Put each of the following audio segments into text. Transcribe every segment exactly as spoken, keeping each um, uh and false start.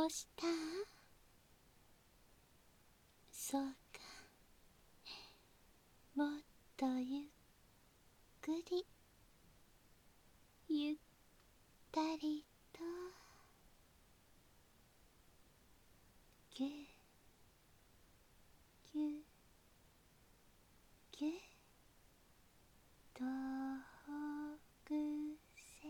うした？そうか、もっとゆっくりゆったりとぎゅぎゅぎゅとほぐせ。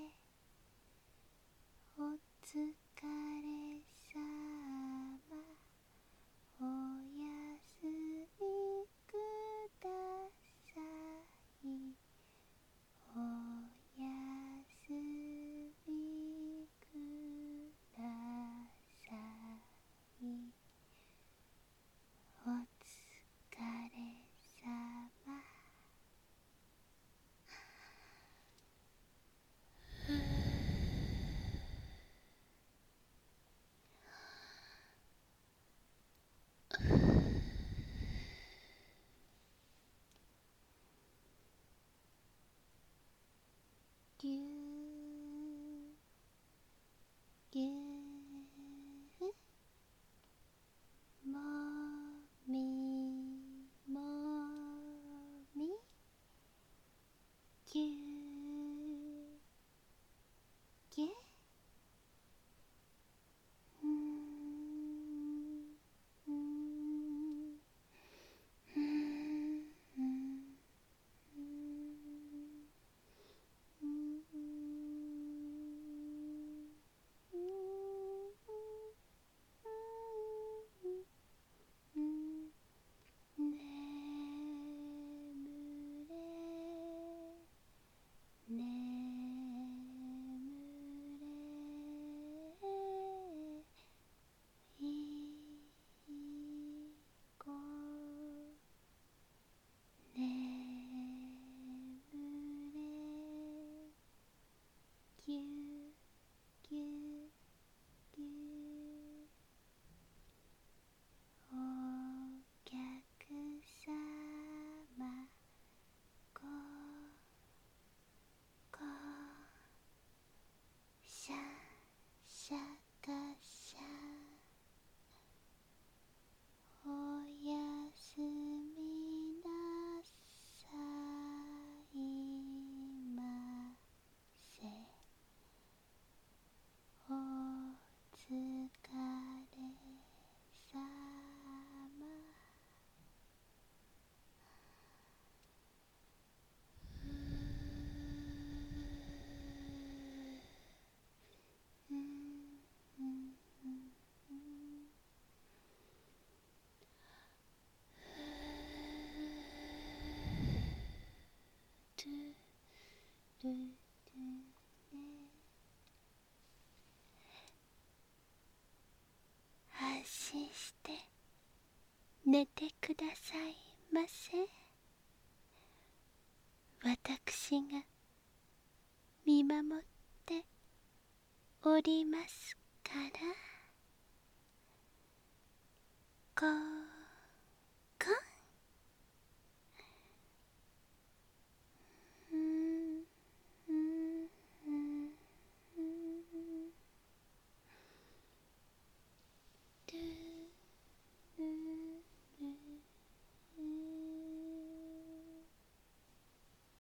おつかれさま、おやすみください。おやすみください。おつかれさま。ふうぎゅーぎゅーもみもみぎゅーぎゅーうーんうーんうーんうーんうーん。ねむれねむれいこねむれぎゅぎゅぎゅお客さまごごしゃしゃかしゃ。おやすみなさいませ。おつかれさま。ふううんうんうんトゥルトゥね。安心して寝てくださいませ。私が見守っておりますから。こう